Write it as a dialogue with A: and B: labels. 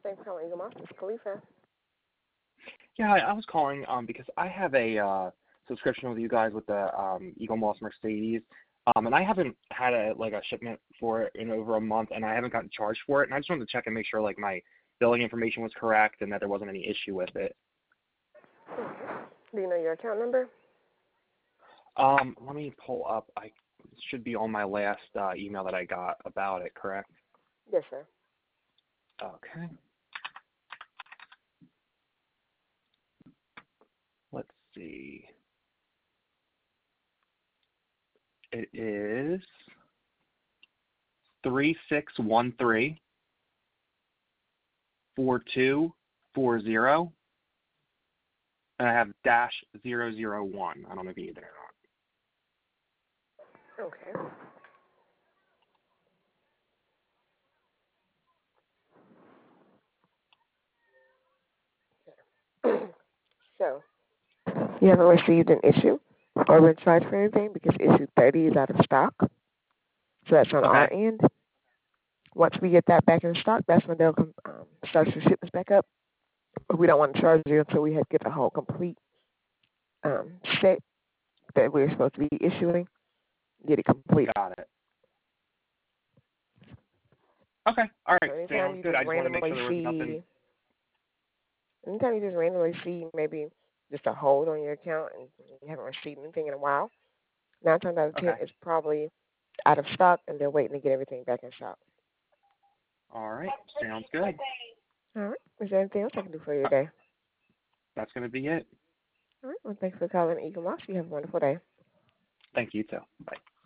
A: Thanks for calling Eagle Moss. It's Khalifa.
B: Yeah, I was calling because I have a subscription with you guys with the Eagle Moss Mercedes, and I haven't had a shipment for it in over a month, and I haven't gotten charged for it. And I just wanted to check and make sure my billing information was correct and that there wasn't any issue with it.
A: Do you know your account number?
B: Let me pull up. It should be on my last email that I got about it, correct?
A: Yes, sir.
B: Okay. Let's see. It is 3613 4240, and I have -001. I don't know if you need it or not.
A: Okay. So, you haven't received an issue or been charged for anything because issue 30 is out of stock. So that's on our end. Once we get that back in stock, that's when they'll start your shipments back up. But we don't want to charge you until we get the whole complete set that we're supposed to be issuing. Get it complete.
B: Got it. Okay. All right.
A: So
B: Sounds good. I just want to make sure there was nothing.
A: Anytime you just randomly see maybe just a hold on your account and you haven't received anything in a while, 9 times out of 10 it's probably out of stock and they're waiting to get everything back in stock.
B: All right. Sounds good.
A: All right. Is there anything else I can do for you today?
B: That's going to be it.
A: All right. Well, thanks for calling Eagle Moss. You have a wonderful day.
B: Thank you, too. Bye.